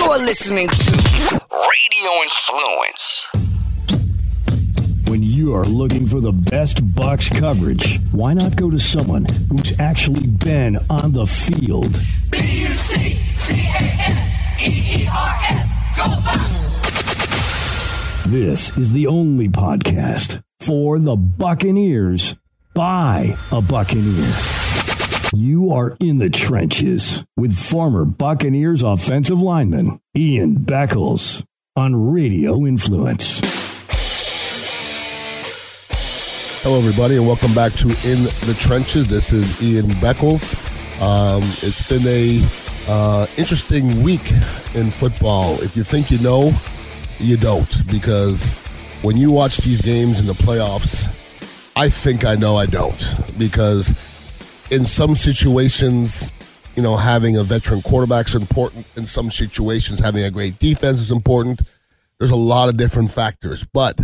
You're listening to Radio Influence. When you are looking for the best Bucks coverage, why not go to someone who's actually been on the field? BUCCANEERS, go Bucks! This is the only podcast for the Buccaneers by a Buccaneer. You are in the trenches with former Buccaneers offensive lineman Ian Beckles on Radio Influence. Hello, everybody, and welcome back to In the Trenches. This is Ian Beckles. It's been a interesting week in football. If you think you know, you don't, because when you watch these games in the playoffs, I think I know I don't, because in some situations, you know, having a veteran quarterback is important. In some situations, having a great defense is important. There's a lot of different factors, but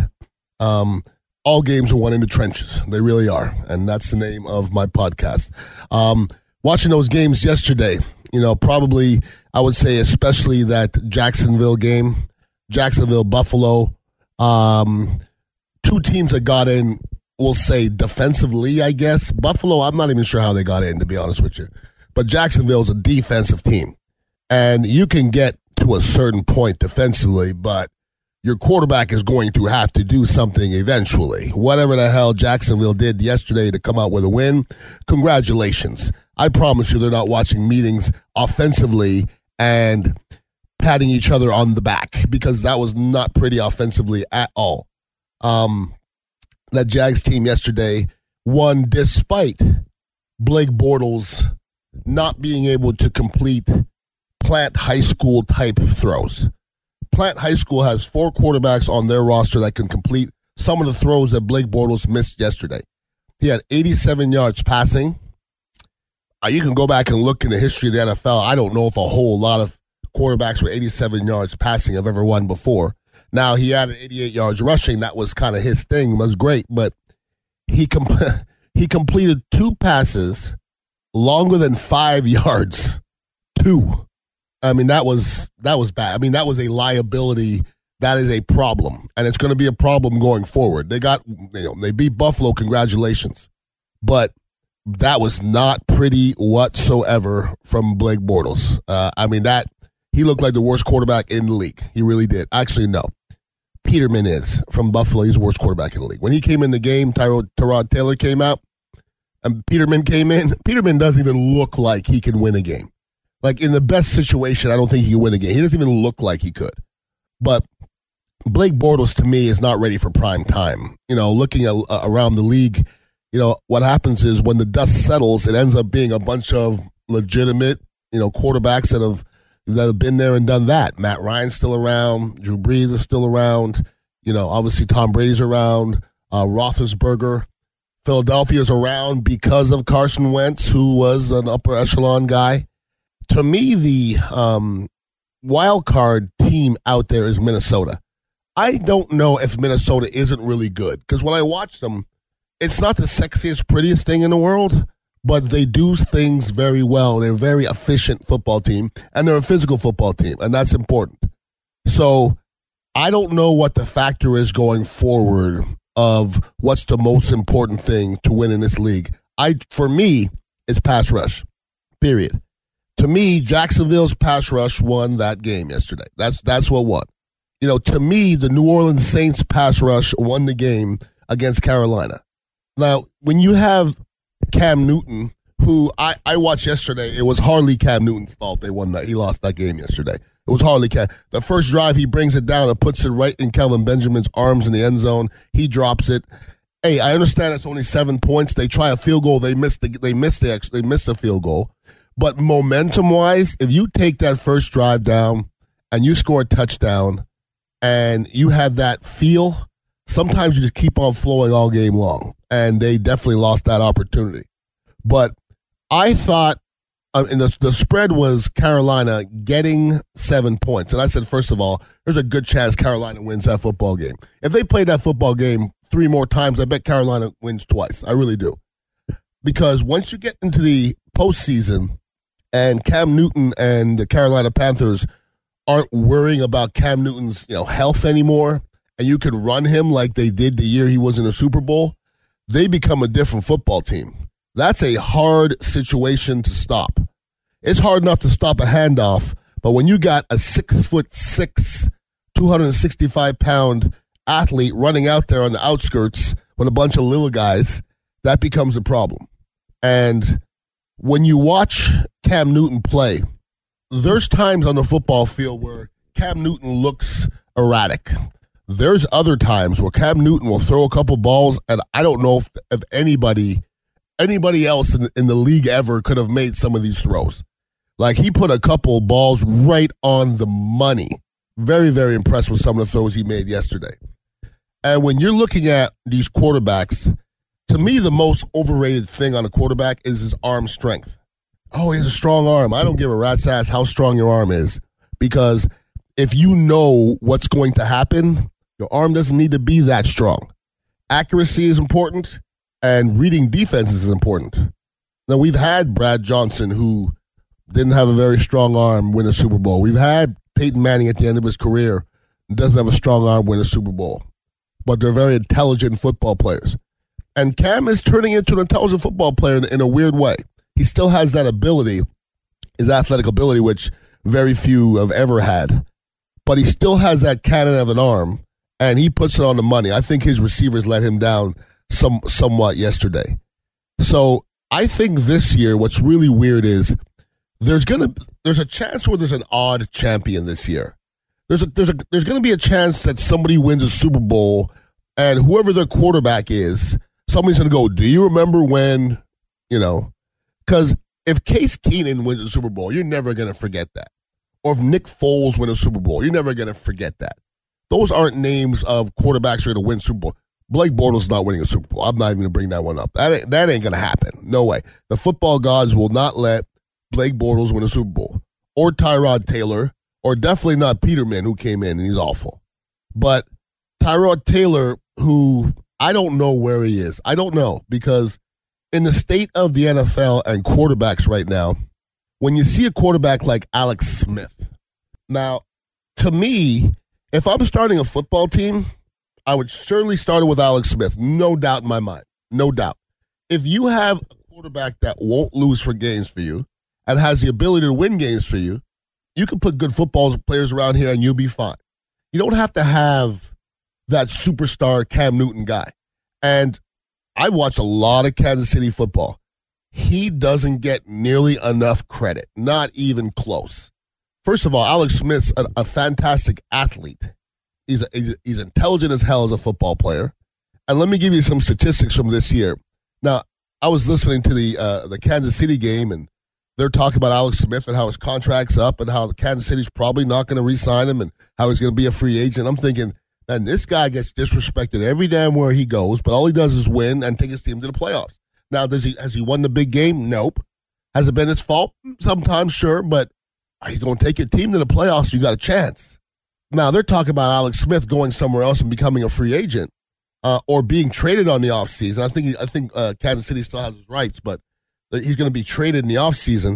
all games are won in the trenches. They really are, and that's the name of my podcast. Watching those games yesterday, you know, probably I would say especially that Jacksonville game, Jacksonville-Buffalo, two teams that got in, we'll say defensively, I guess. Buffalo, I'm not even sure how they got in, to be honest with you. But Jacksonville's a defensive team, and you can get to a certain point defensively, but your quarterback is going to have to do something eventually. Whatever the hell Jacksonville did yesterday to come out with a win, congratulations. I promise you they're not watching meetings offensively and patting each other on the back, because that was not pretty offensively at all. That Jags team yesterday won despite Blake Bortles not being able to complete Plant High School type throws. Plant High School has 4 quarterbacks on their roster that can complete some of the throws that Blake Bortles missed yesterday. He had 87 yards passing. You can go back and look in the history of the NFL. I don't know if a whole lot of quarterbacks with 87 yards passing have ever won before. Now, he added 88 yards rushing. That was kind of his thing. It was great, but he completed 2 passes longer than 5 yards. 2. I mean, that was bad. I mean, that was a liability. That is a problem, and it's going to be a problem going forward. They beat Buffalo. Congratulations, but that was not pretty whatsoever from Blake Bortles. I mean, he looked like the worst quarterback in the league. He really did. Actually, no. Peterman is from Buffalo. He's the worst quarterback in the league. When he came in the game, Tyrod Taylor came out, and Peterman came in. Peterman doesn't even look like he can win a game. Like, in the best situation, I don't think he can win a game. He doesn't even look like he could. But Blake Bortles, to me, is not ready for prime time. You know, looking around the league, you know, what happens is when the dust settles, it ends up being a bunch of legitimate, you know, quarterbacks that have been there and done that. Matt Ryan's still around. Drew Brees is still around. You know, obviously Tom Brady's around. Roethlisberger. Philadelphia's around because of Carson Wentz, who was an upper echelon guy. To me, the wild card team out there is Minnesota. I don't know if Minnesota isn't really good, because when I watch them, it's not the sexiest, prettiest thing in the world, but they do things very well. They're a very efficient football team, and they're a physical football team, and that's important. So I don't know what the factor is going forward of what's the most important thing to win in this league. For me, it's pass rush, period. To me, Jacksonville's pass rush won that game yesterday. That's what won. You know, to me, the New Orleans Saints pass rush won the game against Carolina. Now, when you have Cam Newton, who I watched yesterday, it was hardly Cam Newton's fault they won that. He lost that game yesterday. It was hardly Cam. The first drive, he brings it down and puts it right in Kelvin Benjamin's arms in the end zone. He drops it. Hey, I understand it's only 7 points. They try a field goal. They missed the field goal. But momentum-wise, if you take that first drive down and you score a touchdown and you have that feel, sometimes you just keep on flowing all game long. And they definitely lost that opportunity. But I thought and the spread was Carolina getting 7 points. And I said, first of all, there's a good chance Carolina wins that football game. If they play that football game 3 more times, I bet Carolina wins twice. I really do. Because once you get into the postseason, and Cam Newton and the Carolina Panthers aren't worrying about Cam Newton's health anymore, and you can run him like they did the year he was in the Super Bowl, they become a different football team. That's a hard situation to stop. It's hard enough to stop a handoff, but when you got a 6'6", 265-pound athlete running out there on the outskirts with a bunch of little guys, that becomes a problem. And when you watch Cam Newton play, there's times on the football field where Cam Newton looks erratic. There's other times where Cam Newton will throw a couple balls, and I don't know if anybody else in the league ever could have made some of these throws. Like, he put a couple balls right on the money. Very, very impressed with some of the throws he made yesterday. And when you're looking at these quarterbacks, to me, the most overrated thing on a quarterback is his arm strength. Oh, he has a strong arm. I don't give a rat's ass how strong your arm is, because if you know what's going to happen, your arm doesn't need to be that strong. Accuracy is important, and reading defenses is important. Now, we've had Brad Johnson, who didn't have a very strong arm, win a Super Bowl. We've had Peyton Manning at the end of his career, doesn't have a strong arm, win a Super Bowl. But they're very intelligent football players. And Cam is turning into an intelligent football player in a weird way. He still has that ability, his athletic ability, which very few have ever had. But he still has that cannon of an arm, and he puts it on the money. I think his receivers let him down somewhat yesterday. So I think this year what's really weird is there's a chance where there's an odd champion this year. There's going to be a chance that somebody wins a Super Bowl, and whoever their quarterback is, somebody's going to go, do you remember when, because if Case Keenum wins a Super Bowl, you're never going to forget that. Or if Nick Foles wins a Super Bowl, you're never going to forget that. Those aren't names of quarterbacks who are going to win Super Bowl. Blake Bortles not winning a Super Bowl. I'm not even going to bring that one up. That ain't going to happen. No way. The football gods will not let Blake Bortles win a Super Bowl. Or Tyrod Taylor. Or definitely not Peterman, who came in and he's awful. But Tyrod Taylor, who I don't know where he is. I don't know, because in the state of the NFL and quarterbacks right now, when you see a quarterback like Alex Smith, now, to me, if I'm starting a football team, I would certainly start it with Alex Smith. No doubt in my mind. No doubt. If you have a quarterback that won't lose for games for you and has the ability to win games for you, you can put good football players around here and you'll be fine. You don't have to have that superstar Cam Newton guy. And I watch a lot of Kansas City football. He doesn't get nearly enough credit, not even close. First of all, Alex Smith's a fantastic athlete. He's intelligent as hell as a football player. And let me give you some statistics from this year. Now, I was listening to the Kansas City game, and they're talking about Alex Smith and how his contract's up and how Kansas City's probably not going to re-sign him and how he's going to be a free agent. I'm thinking, man, this guy gets disrespected every damn where he goes, but all he does is win and take his team to the playoffs. Now, has he won the big game? Nope. Has it been his fault? Sometimes, sure, but are you going to take your team to the playoffs? You got a chance. Now, they're talking about Alex Smith going somewhere else and becoming a free agent or being traded on the offseason. I think Kansas City still has his rights, but he's going to be traded in the offseason.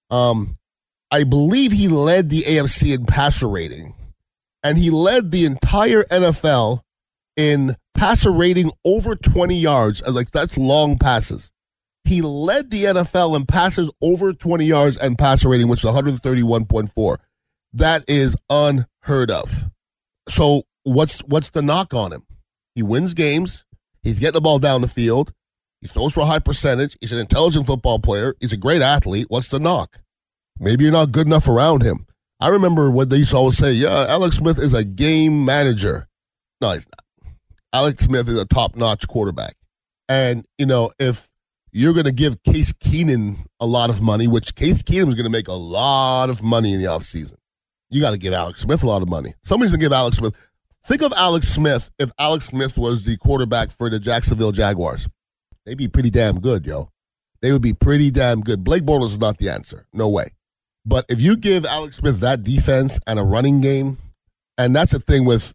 I believe he led the AFC in passer rating, and he led the entire NFL in passer rating over 20 yards. Like, that's long passes. He led the NFL in passes over 20 yards and passer rating, which is 131.4. That is unheard of. So what's the knock on him? He wins games. He's getting the ball down the field. He throws for a high percentage. He's an intelligent football player. He's a great athlete. What's the knock? Maybe you're not good enough around him. I remember what they used to always say, yeah, Alex Smith is a game manager. No, he's not. Alex Smith is a top-notch quarterback. And, if you're going to give Case Keenum a lot of money, which Case Keenum is going to make a lot of money in the offseason, you got to give Alex Smith a lot of money. Somebody's going to give Alex Smith. Think of Alex Smith if Alex Smith was the quarterback for the Jacksonville Jaguars. They'd be pretty damn good, yo. They would be pretty damn good. Blake Bortles is not the answer. No way. But if you give Alex Smith that defense and a running game, and that's the thing with,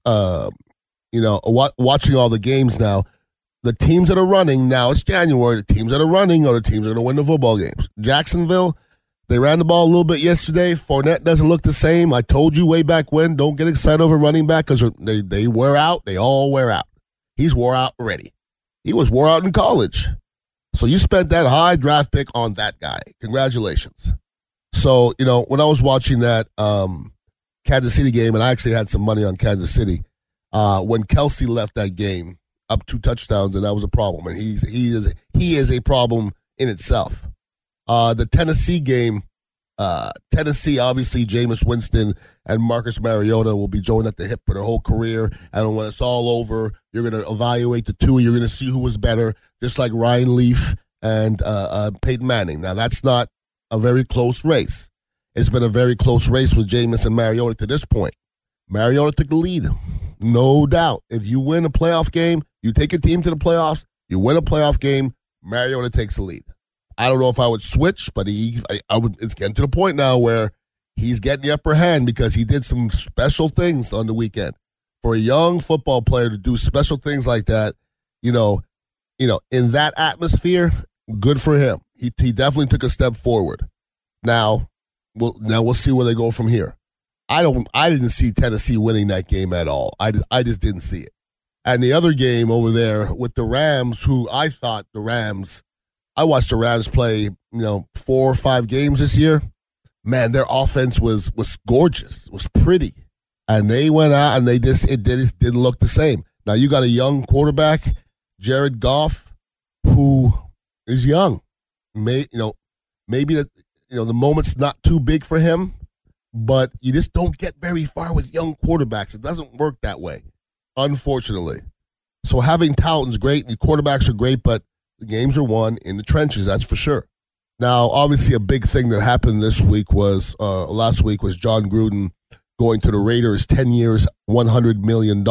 watching all the games now, the teams that are running, now it's January, the teams that are running are the teams that are going to win the football games. Jacksonville, They ran the ball a little bit yesterday. Fournette doesn't look the same. I told you way back when, don't get excited over running back because they wear out. They all wear out. He's wore out already. He was wore out in college. So you spent that high draft pick on that guy. Congratulations. So, when I was watching that Kansas City game, and I actually had some money on Kansas City, when Kelsey left that game up 2 touchdowns, and that was a problem. And he is a problem in itself. The Tennessee game, Tennessee, obviously, Jameis Winston and Marcus Mariota will be joined at the hip for their whole career. And when it's all over, you're going to evaluate the two. You're going to see who was better, just like Ryan Leaf and Peyton Manning. Now, that's not a very close race. It's been a very close race with Jameis and Mariota to this point. Mariota took the lead, no doubt. If you win a playoff game, you take a team to the playoffs, you win a playoff game, Mariota takes the lead. I don't know if I would switch, but it's getting to the point now where he's getting the upper hand because he did some special things on the weekend. For a young football player to do special things like that, in that atmosphere, good for him. He definitely took a step forward. Now we'll see where they go from here. I didn't see Tennessee winning that game at all. I just didn't see it. And the other game over there with the Rams, who I watched the Rams play, 4 or 5 games this year. Man, their offense was gorgeous, was pretty. And they went out and it didn't look the same. Now you got a young quarterback, Jared Goff, who is young. Maybe the moment's not too big for him, but you just don't get very far with young quarterbacks. It doesn't work that way, unfortunately. So having talent is great, and the quarterbacks are great, but the games are won in the trenches, that's for sure. Now, obviously, a big thing that happened last week was John Gruden going to the Raiders, 10 years, $100 million.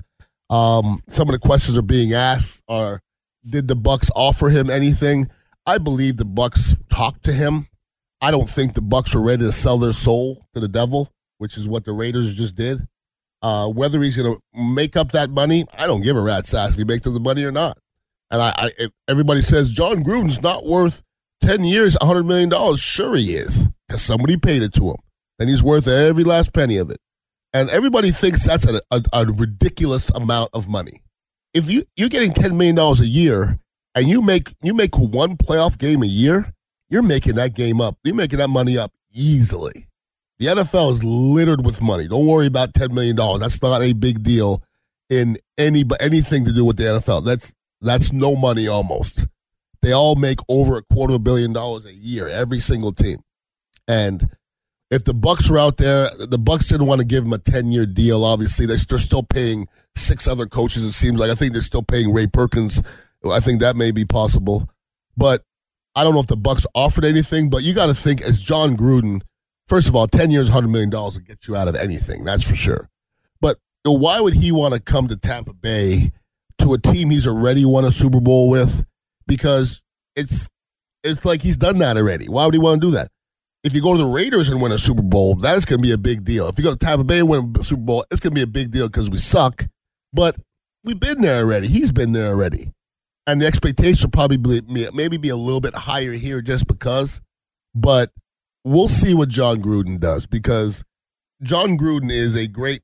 Some of the questions are being asked are, did the Bucs offer him anything? I believe the Bucs talked to him. I don't think the Bucs are ready to sell their soul to the devil, which is what the Raiders just did. Whether he's going to make up that money, I don't give a rat's ass if he makes up the money or not. And if everybody says John Gruden's not worth 10 years, $100 million. Sure he is, because somebody paid it to him. And he's worth every last penny of it. And everybody thinks that's a ridiculous amount of money. If you're getting $10 million a year and you make one playoff game a year, you're making that game up. You're making that money up easily. The NFL is littered with money. Don't worry about $10 million. That's not a big deal in anything to do with the NFL. That's no money almost. They all make over $250 million a year, every single team. And if the Bucs were out there, the Bucs didn't want to give him a 10-year deal, obviously. They're still paying 6 other coaches, it seems like. I think they're still paying Ray Perkins. I think that may be possible. But I don't know if the Bucs offered anything, but you got to think, as John Gruden, first of all, 10 years, $100 million will get you out of anything, that's for sure. But why would he want to come to Tampa Bay to a team he's already won a Super Bowl with? Because it's like he's done that already. Why would he want to do that? If you go to the Raiders and win a Super Bowl, that's going to be a big deal. If you go to Tampa Bay and win a Super Bowl, it's going to be a big deal because we suck. But we've been there already. He's been there already. And the expectation will probably maybe be a little bit higher here just because. But we'll see what John Gruden does, because John Gruden is a great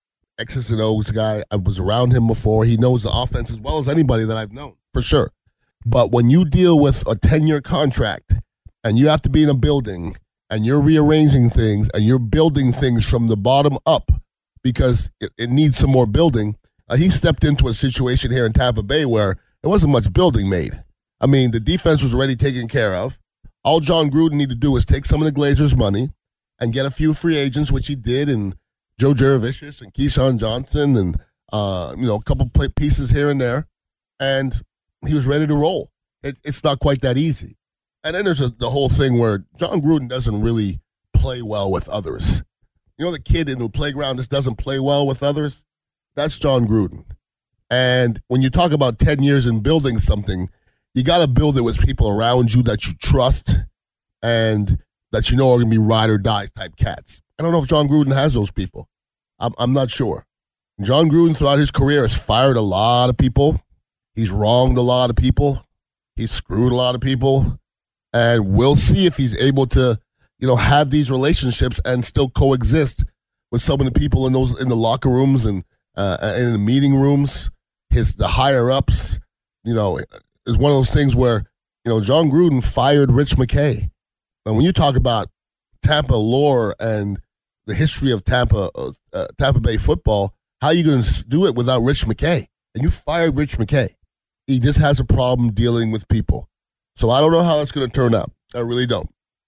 X's and O's guy. I was around him before. He knows the offense as well as anybody that I've known, for sure. But when you deal with a 10-year contract and you have to be in a building and you're rearranging things and you're building things from the bottom up because it needs some more building, he stepped into a situation here in Tampa Bay where there wasn't much building made. I mean, the defense was already taken care of. All John Gruden needed to do was take some of the Glazers' money and get a few free agents, which he did, and Joe Jurevicius and Keyshawn Johnson and a couple pieces here and there, and he was ready to roll. It's not quite that easy. And then there's the whole thing where John Gruden doesn't really play well with others. You know, the kid in the playground just doesn't play well with others? That's John Gruden. And when you talk about 10 years in building something, you got to build it with people around you that you trust and that you know are going to be ride or die type cats. I don't know if John Gruden has those people. I'm not sure. John Gruden throughout his career has fired a lot of people. He's wronged a lot of people. He's screwed a lot of people. And we'll see if he's able to have these relationships and still coexist with some of the people in the locker rooms and in the meeting rooms. The higher ups, is one of those things where John Gruden fired Rich McKay. And when you talk about Tampa lore and the history of Tampa Bay football, how are you going to do it without Rich McKay? And you fired Rich McKay. He just has a problem dealing with people. So I don't know how that's going to turn out. I really don't.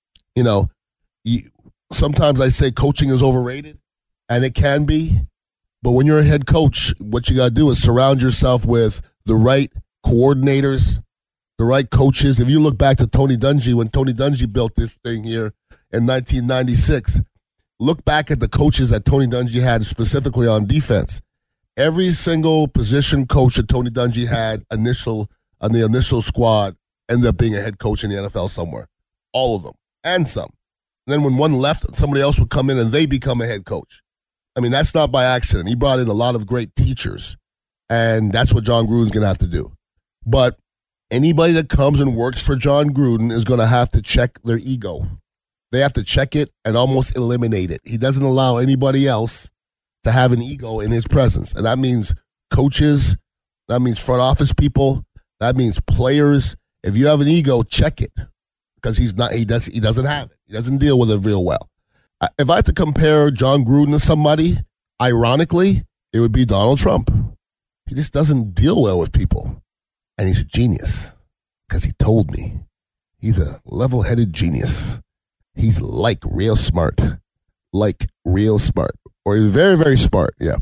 Sometimes I say coaching is overrated, and it can be. But when you're a head coach, what you got to do is surround yourself with the right coordinators, the right coaches. If you look back to Tony Dungy, when Tony Dungy built this thing here in 1996, look back at the coaches that Tony Dungy had specifically on defense. Every single position coach that Tony Dungy had on the initial squad ended up being a head coach in the NFL somewhere. All of them, and some. And then when one left, somebody else would come in and they become a head coach. I mean, that's not by accident. He brought in a lot of great teachers, and that's what John Gruden's going to have to do. But anybody that comes and works for John Gruden is going to have to check their ego. They have to check it and almost eliminate it. He doesn't allow anybody else to have an ego in his presence. And that means coaches, that means front office people, that means players. If you have an ego, check it. Because he doesn't have it. He doesn't deal with it real well. If I had to compare John Gruden to somebody, ironically, it would be Donald Trump. He just doesn't deal well with people. And he's a genius. Because he told me. He's a level-headed genius. He's real smart. Or he's very, very smart, yeah.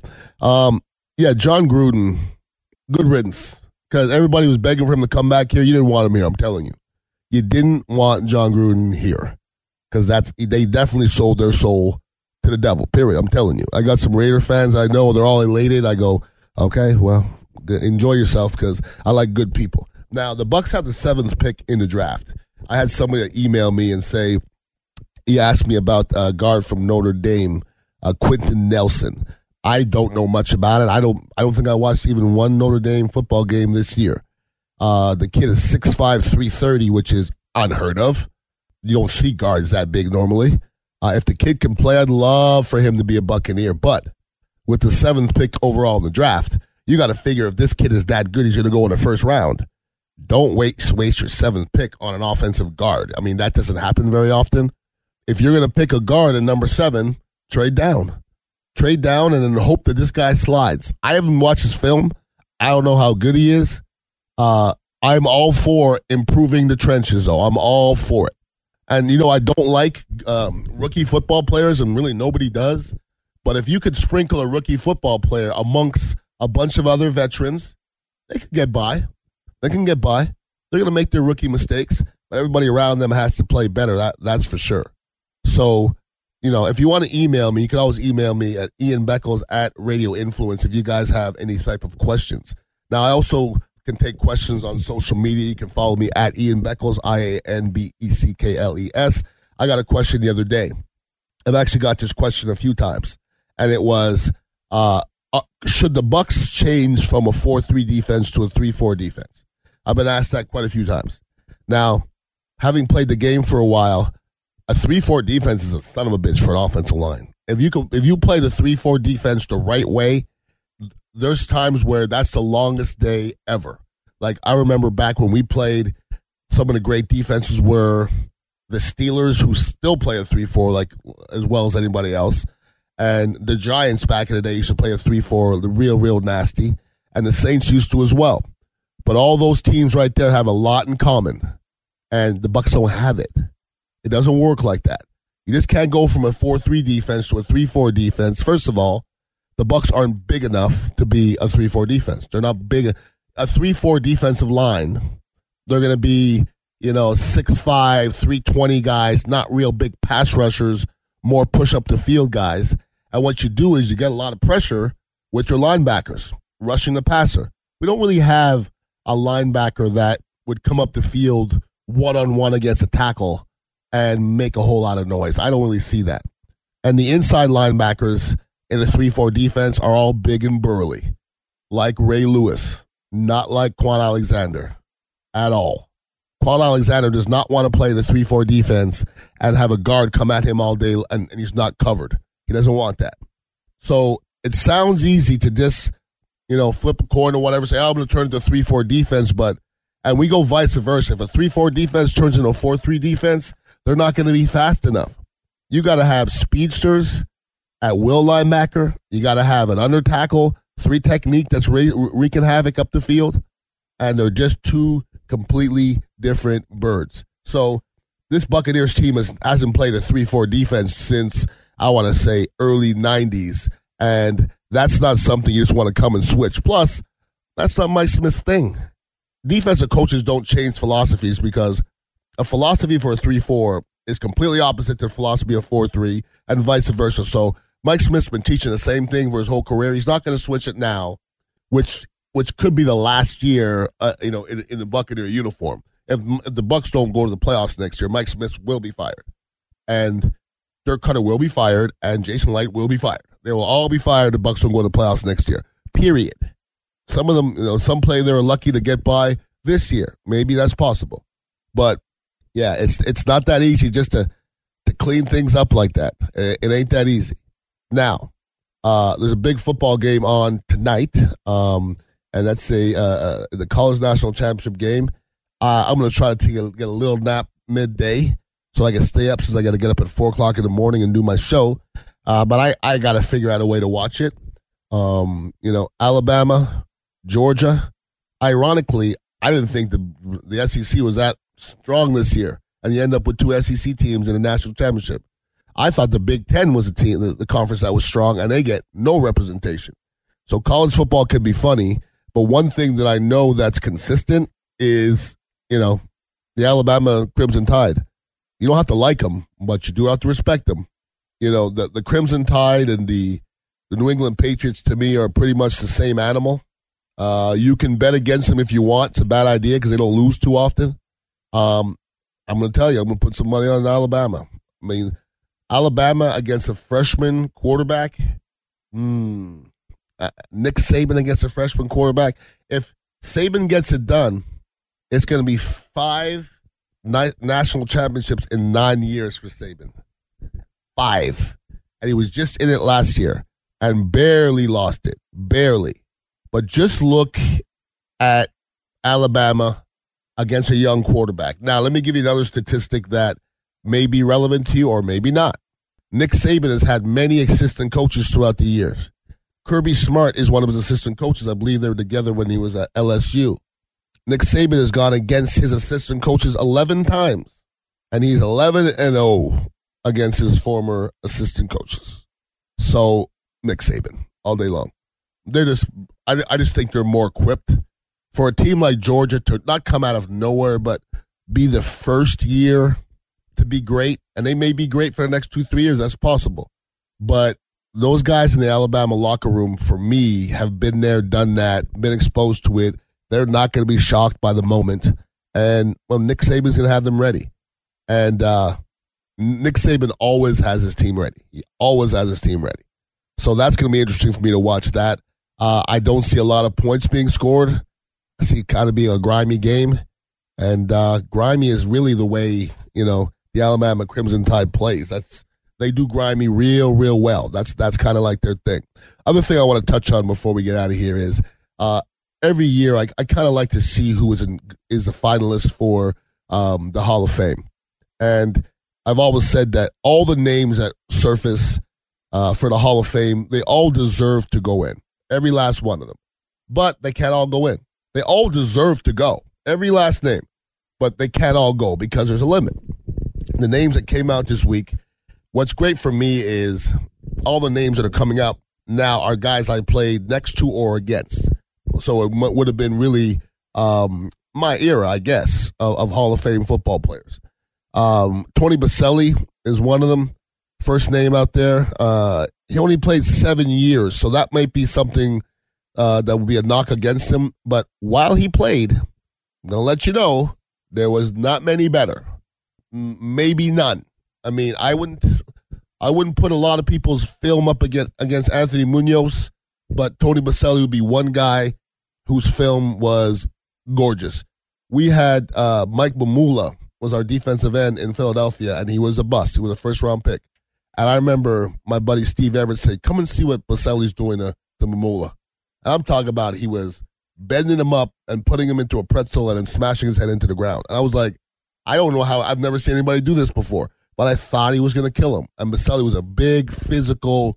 John Gruden, good riddance. Because everybody was begging for him to come back here. You didn't want him here, I'm telling you. You didn't want John Gruden here. Because they definitely sold their soul to the devil, period. I'm telling you. I got some Raider fans I know. They're all elated. I go, okay, well, enjoy yourself because I like good people. Now, the Bucs have the 7th pick in the draft. I had somebody that email me and say, he asked me about a guard from Notre Dame, Quentin Nelson. I don't know much about it. I don't think I watched even one Notre Dame football game this year. The kid is 6'5", 330, which is unheard of. You don't see guards that big normally. If the kid can play, I'd love for him to be a Buccaneer. But with the 7th pick overall in the draft, you got to figure if this kid is that good, he's going to go in the first round. Don't waste your 7th pick on an offensive guard. I mean, that doesn't happen very often. If you're going to pick a guard at number 7, trade down. Trade down and then hope that this guy slides. I haven't watched his film. I don't know how good he is. I'm all for improving the trenches, though. I'm all for it. And, I don't like rookie football players, and really nobody does. But if you could sprinkle a rookie football player amongst a bunch of other veterans, they can get by. They're going to make their rookie mistakes, but everybody around them has to play better. That's for sure. So, if you want to email me, you can always email me at ianbeckles@Radio Influence if you guys have any type of questions. Now, I also can take questions on social media. You can follow me at Ian Beckles, IANBECKLES. I got a question the other day. I've actually got this question a few times, and it was, should the Bucs change from a 4-3 defense to a 3-4 defense? I've been asked that quite a few times. Now, having played the game for a while, a 3-4 defense is a son of a bitch for an offensive line. If you play the 3-4 defense the right way, there's times where that's the longest day ever. Like, I remember back when we played, some of the great defenses were the Steelers, who still play a 3-4 as well as anybody else. And the Giants back in the day used to play a 3-4, the real nasty. And the Saints used to as well. But all those teams right there have a lot in common. And the Bucs don't have it. It doesn't work like that. You just can't go from a 4-3 defense to a 3-4 defense. First of all, the Bucs aren't big enough to be a 3-4 defense. They're not big. A 3-4 defensive line, they're going to be, 6'5", 320 guys, not real big pass rushers, more push up the field guys. And what you do is you get a lot of pressure with your linebackers, rushing the passer. We don't really have a linebacker that would come up the field one-on-one against a tackle and make a whole lot of noise. I don't really see that. And the inside linebackers in a 3-4 defense are all big and burly, like Ray Lewis, not like Quan Alexander at all. Quan Alexander does not want to play the 3-4 defense and have a guard come at him all day and he's not covered. He doesn't want that. So it sounds easy to just, flip a coin or whatever, say, I'm going to turn it to 3-4 defense, and we go vice versa. If a 3-4 defense turns into a 4-3 defense, they're not going to be fast enough. You got to have speedsters at will linebacker. You got to have an under tackle, 3 technique that's wreaking havoc up the field, and they're just two completely different birds. So this Buccaneers team hasn't played a 3-4 defense since, I want to say, early 90s, and that's not something you just want to come and switch. Plus, that's not Mike Smith's thing. Defensive coaches don't change philosophies because a philosophy for a 3-4 is completely opposite to the philosophy of 4-3 and vice versa. So Mike Smith's been teaching the same thing for his whole career. He's not going to switch it now, which could be the last year, in the Buccaneer uniform. If the Bucs don't go to the playoffs next year, Mike Smith will be fired, and Dirk Cutter will be fired, and Jason Light will be fired. They will all be fired. The Bucs don't go to the playoffs next year. Period. Some of them, some play they were lucky to get by this year. Maybe that's possible, but yeah, it's not that easy just to clean things up like that. It ain't that easy. Now, there's a big football game on tonight, and that's the College National Championship game. I'm going to try to get a little nap midday so I can stay up since I got to get up at 4 o'clock in the morning and do my show. But I got to figure out a way to watch it. Alabama, Georgia. Ironically, I didn't think the SEC was that strong this year, and you end up with 2 SEC teams in the national championship. I thought the Big Ten was a team, the conference that was strong, and they get no representation. So college football can be funny, but one thing that I know that's consistent is, the Alabama Crimson Tide. You don't have to like them, but you do have to respect them. The Crimson Tide and the New England Patriots, to me, are pretty much the same animal. You can bet against them if you want. It's a bad idea because they don't lose too often. I'm going to tell you, I'm going to put some money on Alabama. I mean, Alabama against a freshman quarterback. Nick Saban against a freshman quarterback. If Saban gets it done, it's going to be 5 national championships in 9 years for Saban. 5. And he was just in it last year and barely lost it. Barely. But just look at Alabama against a young quarterback. Now, let me give you another statistic that may be relevant to you or maybe not. Nick Saban has had many assistant coaches throughout the years. Kirby Smart is one of his assistant coaches. I believe they were together when he was at LSU. Nick Saban has gone against his assistant coaches 11 times, and he's 11-0 against his former assistant coaches. So, Nick Saban, all day long. I just think they're more equipped for a team like Georgia to not come out of nowhere, but be the first year to be great. And they may be great for the next 2-3 years. That's possible. But those guys in the Alabama locker room, for me, have been there, done that, been exposed to it. They're not going to be shocked by the moment. And, Nick Saban's going to have them ready. And Nick Saban always has his team ready. He always has his team ready. So that's going to be interesting for me to watch that. I don't see a lot of points being scored. I see it kind of being a grimy game. And grimy is really the way, the Alabama Crimson Tide plays. They do grimy real, real well. That's kind of like their thing. Other thing I want to touch on before we get out of here is every year I kind of like to see who is a finalist for the Hall of Fame. And I've always said that all the names that surface for the Hall of Fame, they all deserve to go in. Every last one of them. But they can't all go in. They all deserve to go. Every last name. But they can't all go because there's a limit. The names that came out this week, what's great for me is all the names that are coming out now are guys I played next to or against. So it would have been really my era, I guess, of Hall of Fame football players. Tony Boselli is one of them. First name out there. He only played 7 years, so that might be something that would be a knock against him. But while he played, I'm going to let you know, there was not many better. Maybe none. I mean, I wouldn't put a lot of people's film up against Anthony Munoz, but Tony Boselli would be one guy whose film was gorgeous. we had Mike Mamula was our defensive end in Philadelphia, and he was a bust. He was a first-round pick. And I remember my buddy Steve Everett say, come and see what Boselli's doing to Mamula. And I'm talking about he was bending him up and putting him into a pretzel and then smashing his head into the ground. And I was like, I don't know how, I've never seen anybody do this before. But I thought he was going to kill him. And Boselli was a big, physical,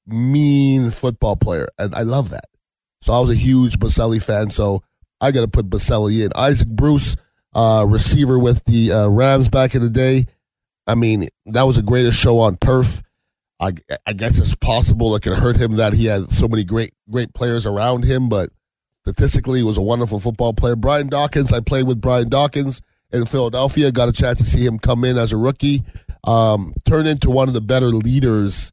mean football player. And I love that. So I was a huge Boselli fan, so I got to put Boselli in. Isaac Bruce, receiver with the Rams back in the day. I mean, that was the greatest show on turf. I guess it's possible it could hurt him that he had so many great players around him, but statistically, he was a wonderful football player. Brian Dawkins, I played with Brian Dawkins in Philadelphia. Got a chance to see him come in as a rookie. Turned into one of the better leaders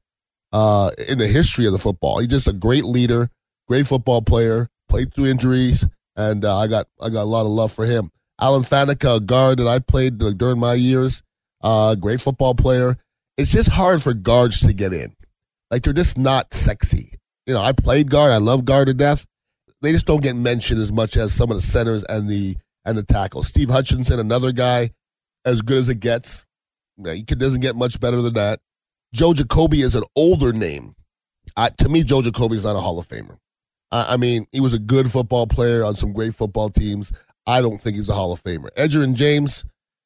in the history of the football. He's just a great leader, great football player, played through injuries, and I got a lot of love for him. Alan Faneca, a guard that I played during my years, great football player. It's just hard for guards to get in. Like, they're just not sexy. You know, I played guard. I love guard to death. They just don't get mentioned as much as some of the centers and the tackles. Steve Hutchinson, another guy, as good as it gets. He doesn't get much better than that. Joe Jacoby is an older name. To me, Joe Jacoby is not a Hall of Famer. I mean, he was a good football player on some great football teams. I don't think he's a Hall of Famer. Edgerrin James,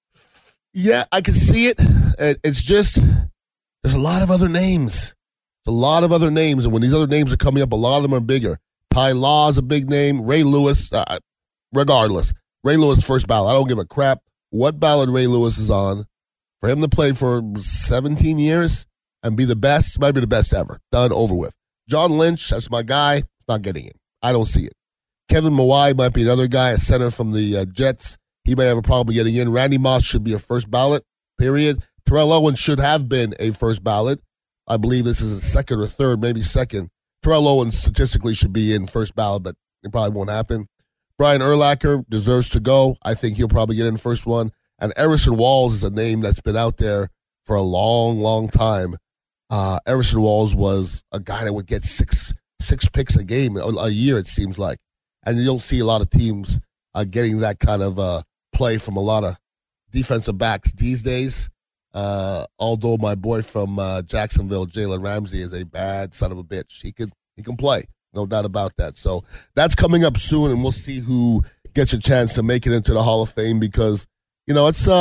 yeah, I can see it. It's just, there's a lot of other names. There's a lot of other names, and when these other names are coming up, a lot of them are bigger. Ty Law is a big name. Ray Lewis, regardless. Ray Lewis, first ballot. I don't give a crap what ballot Ray Lewis is on. For him to play for 17 years and be the best, might be the best ever. Done, over with. John Lynch, that's my guy. Not getting it. I don't see it. Kevin Mawai might be another guy, a center from the Jets. He may have a problem getting in. Randy Moss should be a first ballot, period. Terrell Owens should have been a first ballot. I believe this is a second or third, maybe second. Terrell Owens statistically should be in first ballot, but it probably won't happen. Brian Urlacher deserves to go. I think he'll probably get in first one. And Everson Walls is a name that's been out there for a long, long time. Everson Walls was a guy that would get six picks a game, a year, it seems like. And you don't see a lot of teams getting that kind of play from a lot of defensive backs these days. Although my boy from Jacksonville, Jalen Ramsey, is a bad son of a bitch. He can play, no doubt about that. So that's coming up soon, and we'll see who gets a chance to make it into the Hall of Fame, because, you know, it's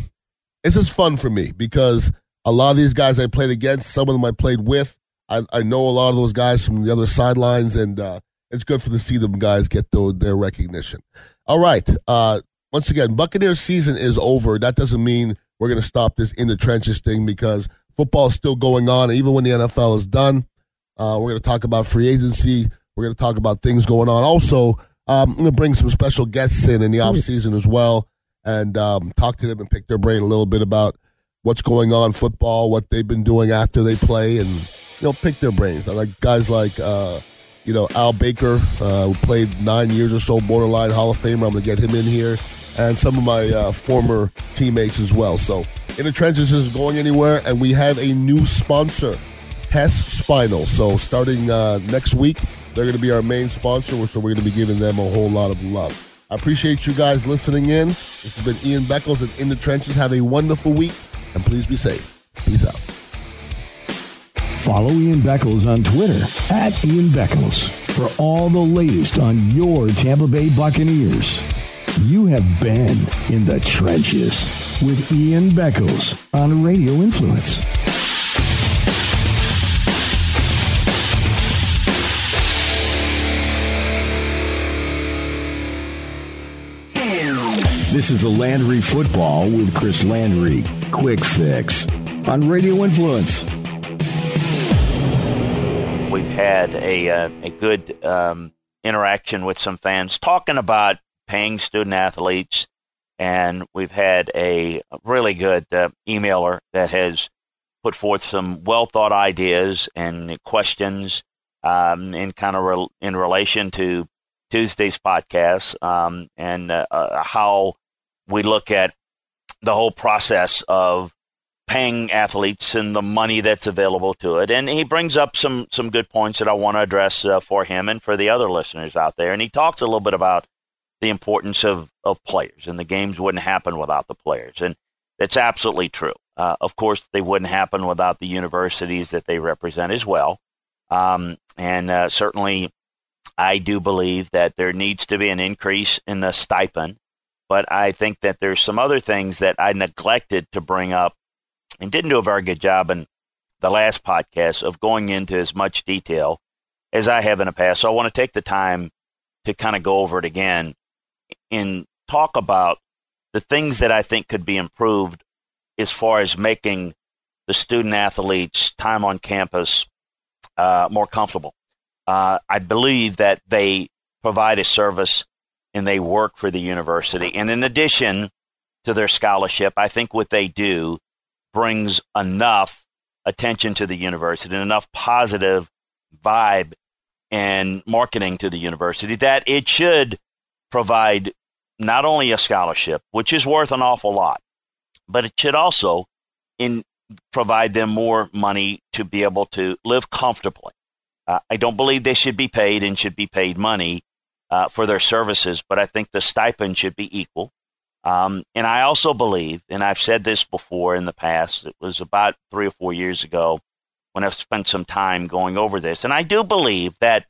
just fun for me, because a lot of these guys I played against, some of them I played with. I know a lot of those guys from the other sidelines, and it's good to see them guys get their recognition. All right. Once again, Buccaneers season is over. That doesn't mean we're going to stop this in the trenches thing, because football is still going on. And even when the NFL is done, we're going to talk about free agency. We're going to talk about things going on. Also, I'm going to bring some special guests in the offseason as well, and talk to them and pick their brain a little bit about what's going on in football, what they've been doing after they play, and, you know, pick their brains. I like guys like, Al Baker, who played 9 years or so, borderline Hall of Famer. I'm going to get him in here. And some of my former teammates as well. So, In the Trenches isn't going anywhere, and we have a new sponsor, Hess Spinal. So, starting next week, they're going to be our main sponsor, so we're going to be giving them a whole lot of love. I appreciate you guys listening in. This has been Ian Beckles and In the Trenches. Have a wonderful week, and please be safe. Peace out. Follow Ian Beckles on Twitter @Ian Beckles for all the latest on your Tampa Bay Buccaneers. You have been In the Trenches with Ian Beckles on Radio Influence. This is the Landry Football with Chris Landry. Quick fix on Radio Influence. We've had a good interaction with some fans talking about paying student athletes, and we've had a really good emailer that has put forth some well-thought ideas and questions in relation to Tuesday's podcast and how we look at the whole process of paying athletes and the money that's available to it. And he brings up some good points that I want to address for him and for the other listeners out there. And he talks a little bit about the importance of players, and the games wouldn't happen without the players. And that's absolutely true. Of course, they wouldn't happen without the universities that they represent as well. Certainly, I do believe that there needs to be an increase in the stipend. But I think that there's some other things that I neglected to bring up and didn't do a very good job in the last podcast of going into as much detail as I have in the past. So I want to take the time to kind of go over it again and talk about the things that I think could be improved as far as making the student athletes' time on campus more comfortable. I believe that they provide a service and they work for the university. And in addition to their scholarship, I think what they do brings enough attention to the university and enough positive vibe and marketing to the university that it should provide not only a scholarship, which is worth an awful lot, but it should also provide them more money to be able to live comfortably. I don't believe they should be paid and should be paid money for their services, but I think the stipend should be equal. And I also believe, and I've said this before in the past, it was about 3 or 4 years ago when I've spent some time going over this, and I do believe that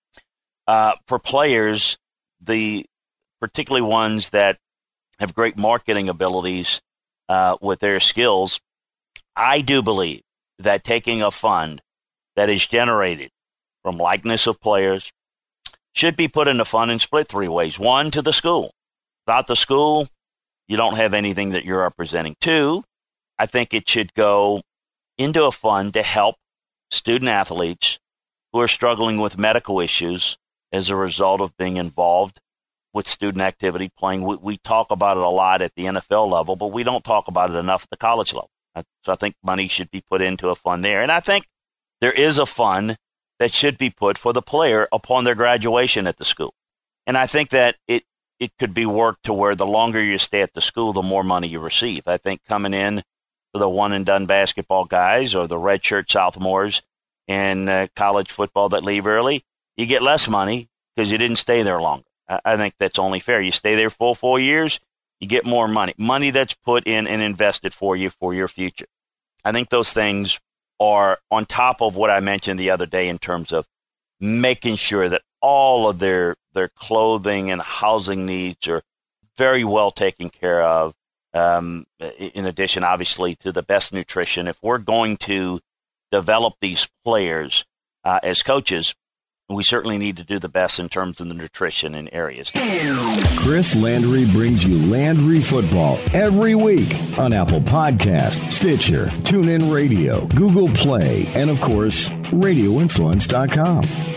for players, particularly ones that have great marketing abilities with their skills, I do believe that taking a fund that is generated from likeness of players should be put in a fund and split 3 ways. 1, to the school. Without the school, you don't have anything that you're representing. 2, I think it should go into a fund to help student athletes who are struggling with medical issues as a result of being involved with student activity playing. We talk about it a lot at the NFL level, but we don't talk about it enough at the college level. So I think money should be put into a fund there. And I think there is a fund that should be put for the player upon their graduation at the school. And I think that it could be worked to where the longer you stay at the school, the more money you receive. I think coming in for the one-and-done basketball guys or the redshirt sophomores in college football that leave early, you get less money because you didn't stay there longer. I think that's only fair. You stay there full 4 years, you get more money that's put in and invested for you for your future. I think those things are on top of what I mentioned the other day in terms of making sure that all of their clothing and housing needs are very well taken care of. In addition, obviously, to the best nutrition. If we're going to develop these players as coaches, we certainly need to do the best in terms of the nutrition in areas. Chris Landry brings you Landry Football every week on Apple Podcasts, Stitcher, TuneIn Radio, Google Play, and of course, RadioInfluence.com.